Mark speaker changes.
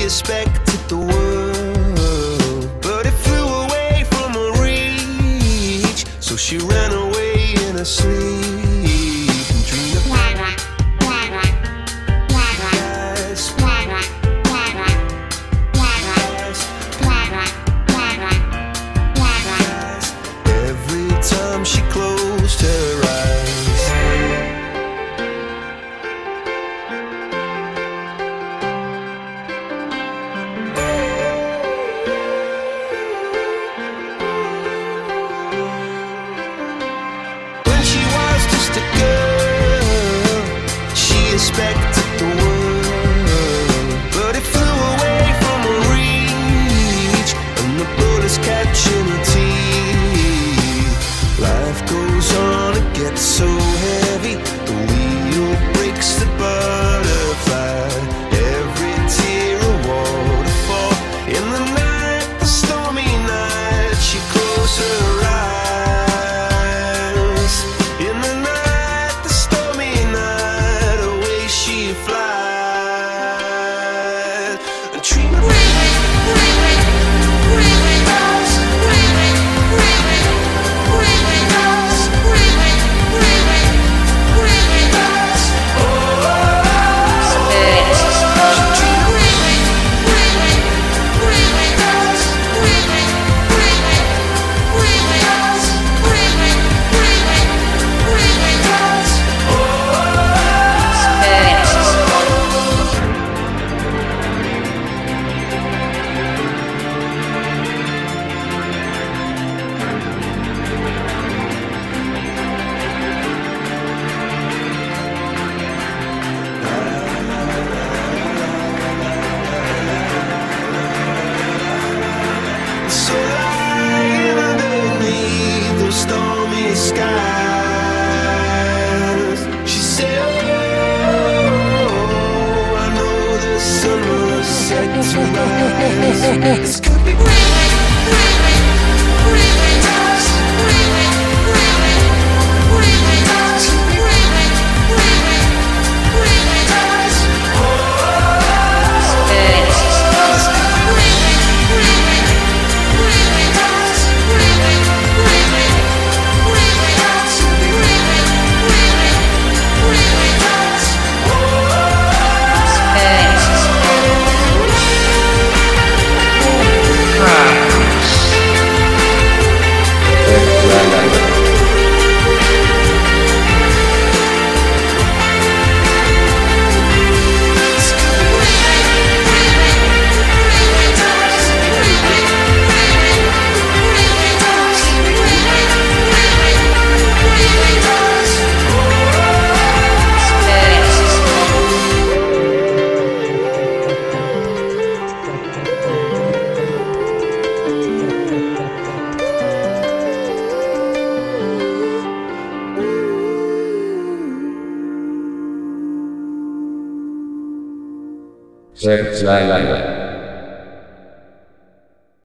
Speaker 1: expected the world, but it flew away from her reach. So she ran away in her sleep and dreamed of paradise. Every time she closed her eyes, when she was just a girl, she expected the world, but it flew away from her reach, and the bullets catching her teeth. Life goes on, it gets so heavy, the wheel breaks the butterfly. Every tear a waterfall. In the night, the stormy night, she closed her eyes. In the night, the stormy night, away she flies. And dream of so lying underneath those stormy skies. She said, oh, I know the sun will set to rise. This could be
Speaker 2: Zek Zai Lai.